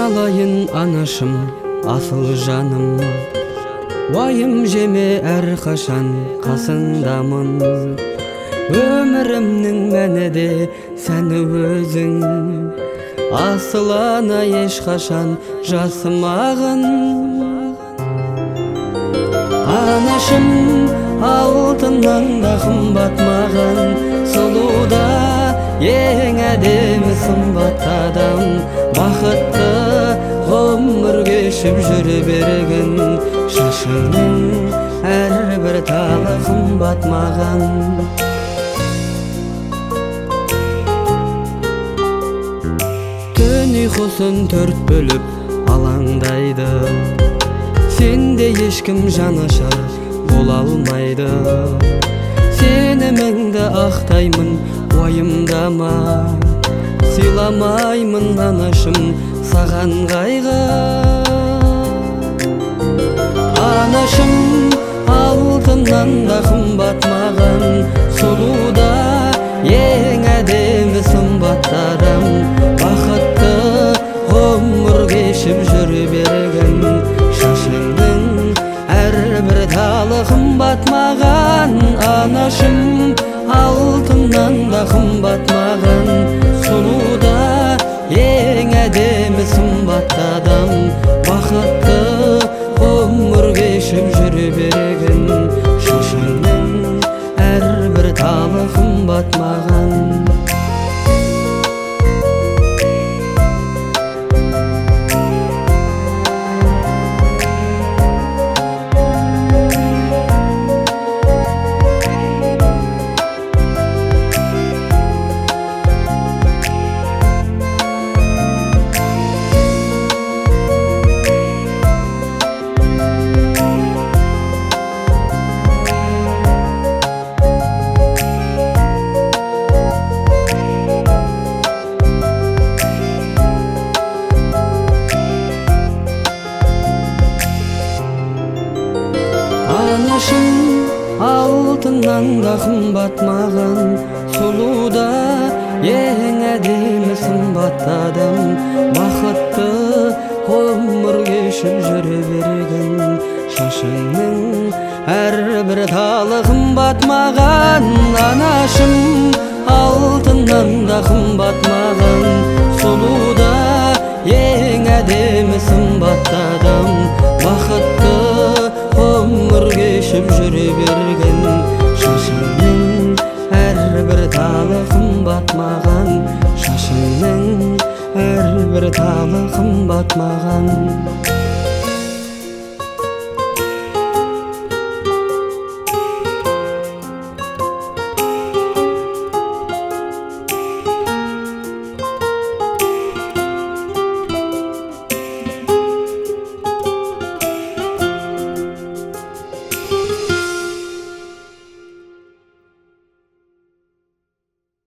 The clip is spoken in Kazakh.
қалайын анашым, асыл жаным, уайым жеме әрқашан қасыңдамын. Өмірімнің мәні де сәні өзің, асыл ана ешқашан жасымағын. Анашым, алтыннан да қымбат маған, сұлуда ең әдемі сымбат адам. Бақытты ғұмыр кешіп жүре бергін, шашыңның әрбір талы қымбат маған. Түн ұйқысын төрт бөліп алаңдайды, сенде ешкім жанашыр бола алмайды. Сеніміңді ақтаймын, уайымдама, сыйламаймын анашым саған қайғы. Анашым, алтыннан да қымбат маған, сұлуда ең әдемі сымбат адам. Бақытты ғұмыр кешіп жүре бергін, шашыңның әрбір талы қымбат маған. Анашым, алтыннан да қымбат маған, сұлуда ең әдемі сымбат адам. Бақытты ғұмыр кешіп жүре бергін, шашыңның әрбір талы қымбат маған. Анашым, алтыннан да қымбат маған, сұлуда ең әдемі сымбат адам. Бақытты ғұмыр кешіп жүре бергін, шашыңның әрбір талы қымбат маған. Анашым, алтыннан да қымбат маған, сұлуда ең әдемі сымбат адам. Бақытты ғұмыр кешіп жүре берген, шашыңның әрбір талы қымбат маған, шашыңның әрбір талы қымбат маған.